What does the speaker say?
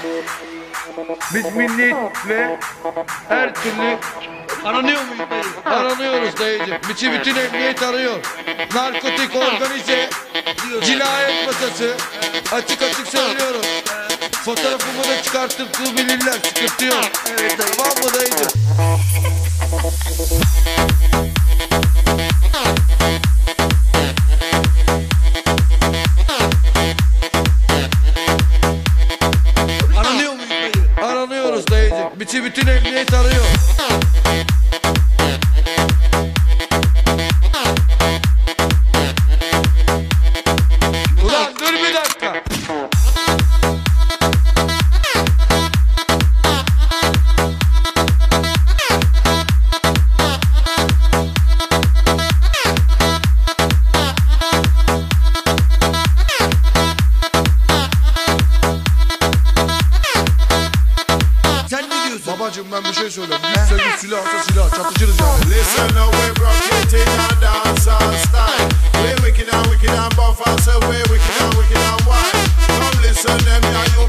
Biz milli ve her türlü Aranıyor muyuz dayı? aranıyoruz dayıcım. Bütün emniyet arıyor. Narkotik, organize, cinayet masası. Açık açık söylüyorum. Fotoğrafımı da çıkartıp bilirler. Sıkıntı yok. Evet dayı. Tamam mı dayıcım? Aranıyor muyuz dayı? Aranıyoruz dayıcım. Bütün emniyet arıyor. Ulan dur bir dakika. Sen ne diyorsun? Babacım ben bir şey söyleyeyim. Gitse git silahsa silah çatışırız yani. Listen, now we rock it in a dancehall style. We wicked and buff and say we wicked and wild. Come listen, them, yeah, you